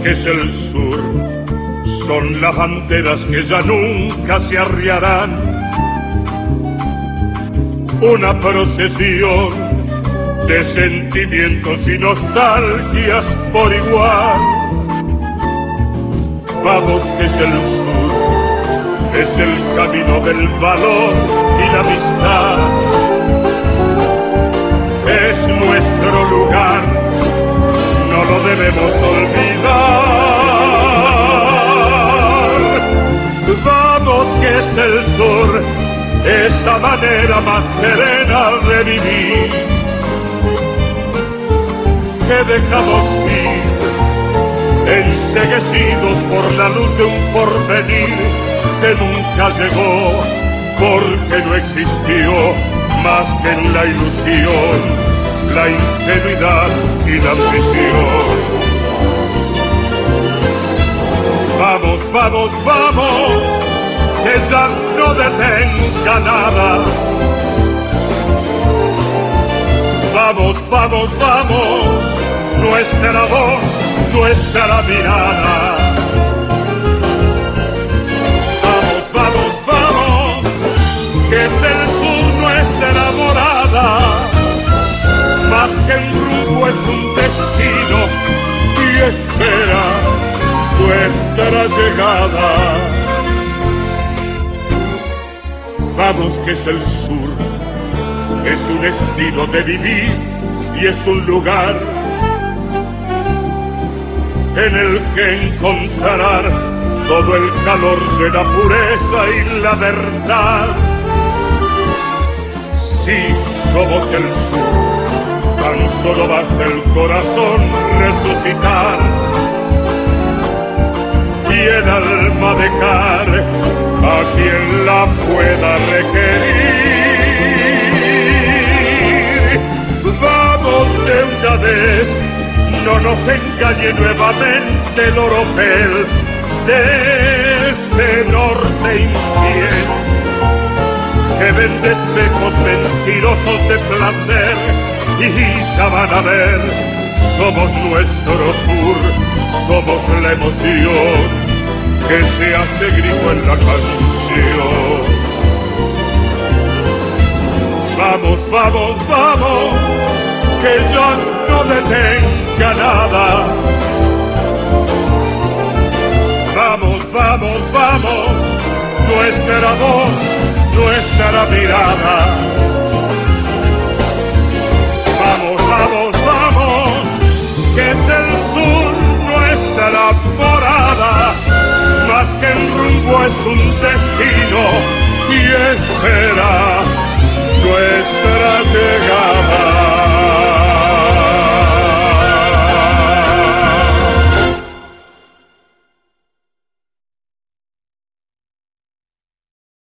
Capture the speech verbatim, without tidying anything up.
que es el sur, son las banderas que ya nunca se arriarán. Una procesión de sentimientos y nostalgias por igual. Vamos que es el sur, es el camino del valor y la amistad. Es nuestro lugar, no lo debemos olvidar. Vamos que es el sur, esta manera más serena de vivir, que dejamos ir, enceguecidos por la luz de un porvenir que nunca llegó, porque no existió más que en la ilusión, la ingenuidad y la ambición. Vamos, vamos, vamos, que ya no detenga nada. Vamos, vamos, vamos, nuestra voz, nuestra mirada. Vamos, vamos, vamos, que es el sur nuestra morada. Más que un rumbo es un destino y espera nuestra llegada. Vamos que es el sur, es un estilo de vivir y es un lugar en el que encontrarán todo el calor de la pureza y la verdad. Sí, somos el sur, tan solo basta el corazón resucitar y el alma dejar a quien la pueda requerir. Vamos de una vez, no nos engañe nuevamente el oropel de este norte infiel, que vende espejos mentirosos de placer, y ya van a ver, somos nuestro sur, somos la emoción que se hace grito en la canción. Vamos, vamos, vamos, que ya no detenga nada. Vamos, vamos, vamos, nuestra voz, nuestra mirada. Vamos, vamos, vamos, que es el sur nuestra morada. Más que el rumbo es un destino y espera